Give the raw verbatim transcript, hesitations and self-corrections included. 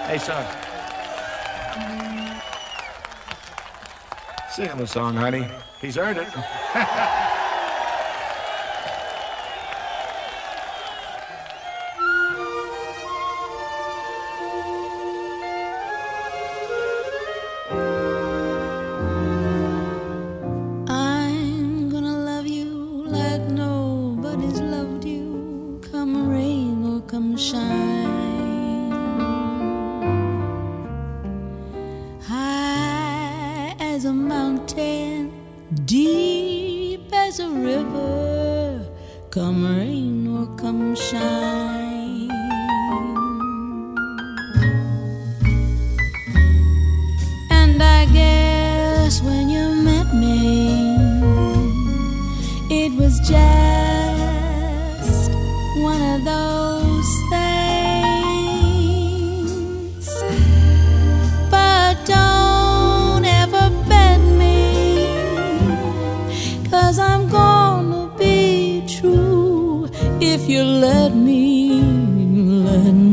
Hey, son. Sing him a song, honey. He's earned it. I'm gonna love you like nobody's loved you, come rain or come shine. High as a mountain, deep as a river, come rain or come shine. And I guess when you met me, it was just one of those things. But don't ever bet me, 'cause I'm gonna be true if you let me, let me.